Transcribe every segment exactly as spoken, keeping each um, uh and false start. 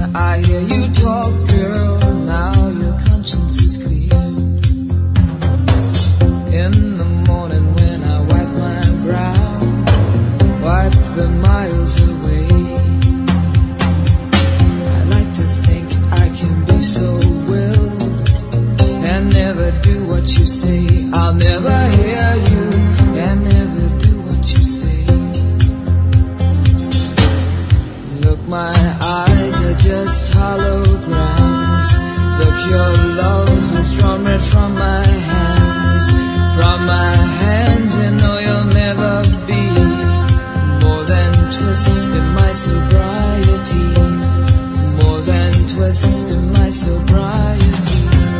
I hear you talk, girl, now your conscience is clear. In the morning when I wipe my brow, wipe the miles away, I like to think I can be so willed and never do what you say. I'll never hear you and never do what you say. Look, my eyes are just holograms. Look, your love has drawn red from my hands. From my hands, you know you'll never be more than twist in my sobriety, more than twist in my sobriety.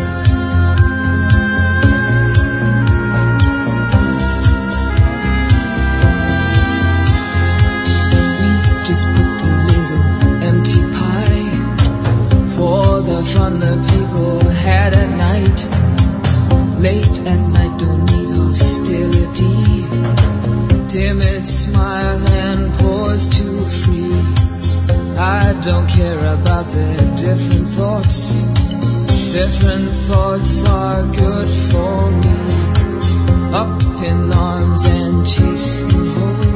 We just booked a little empty pie for the fun the people had at night. Late at night, don't need hostility. Timid smile and pause too free. I don't care about their different thoughts. Different thoughts are good for me. Up in arms and chasing home.